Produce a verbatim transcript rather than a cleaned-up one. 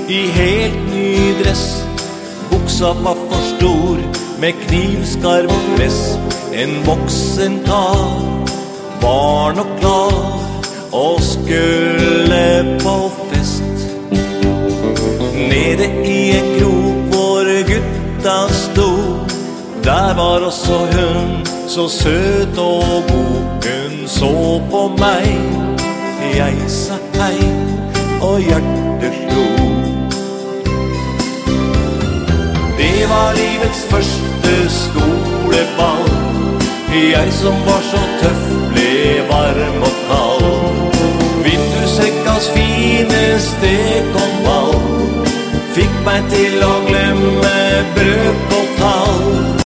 I helt ny dress, buksa var for stor, med knivskarp press. En voksen kar var nok klar og skulle på fest. Nede i en krok hvor gutta stod, der var også hun, så søt og god. Hun så på meg, jeg sa hei, og hjertet slo. Det var livets første skoleball. Jeg som var så tøff ble varm og kald. Vindusekkas fineste konvall fikk meg til å glemme brøk og tall.